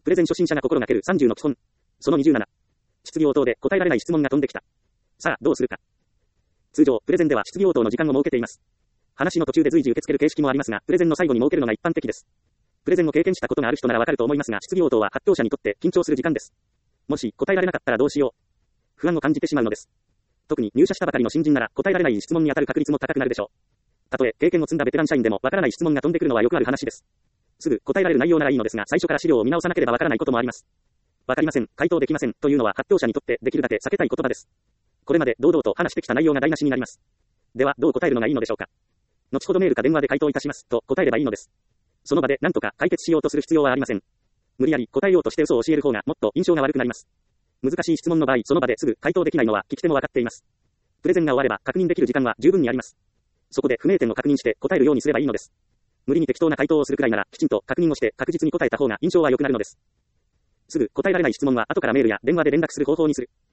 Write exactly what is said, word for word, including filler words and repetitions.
プレゼン初心者が心がけるさんじゅうの基本。そのにじゅうなな。質疑応答で答えられない質問が飛んできた。さあ、どうするか。通常、プレゼンでは質疑応答の時間を設けています。話の途中で随時受け付ける形式もありますが、プレゼンの最後に設けるのが一般的です。プレゼンを経験したことがある人ならわかると思いますが、質疑応答は発表者にとって緊張する時間です。もし答えられなかったらどうしよう。不安を感じてしまうのです。特に入社したばかりの新人なら答えられない質問に当たる確率も高くなるでしょう。たとえ経験を積んだベテラン社員でもわからない質問が飛んでくるのはよくある話です。すぐ答えられる内容ならいいのですが、最初から資料を見直さなければわからないこともあります。わかりません、回答できませんというのは発表者にとってできるだけ避けたい言葉です。これまで堂々と話してきた内容が台無しになります。ではどう答えるのがいいのでしょうか。後ほどメールか電話で回答いたしますと答えればいいのです。その場で何とか解決しようとする必要はありません。無理やり答えようとして嘘を教える方がもっと印象が悪くなります。難しい質問の場合、その場ですぐ回答できないのは聞き手も分かっています。プレゼンが終われば確認できる時間は十分にあります。そこで不明点を確認して答えるようにすればいいのです。無理に適当な回答をするくらいならきちんと確認をして確実に答えた方が印象は良くなるのです。すぐ答えられない質問は後からメールや電話で連絡する方法にする。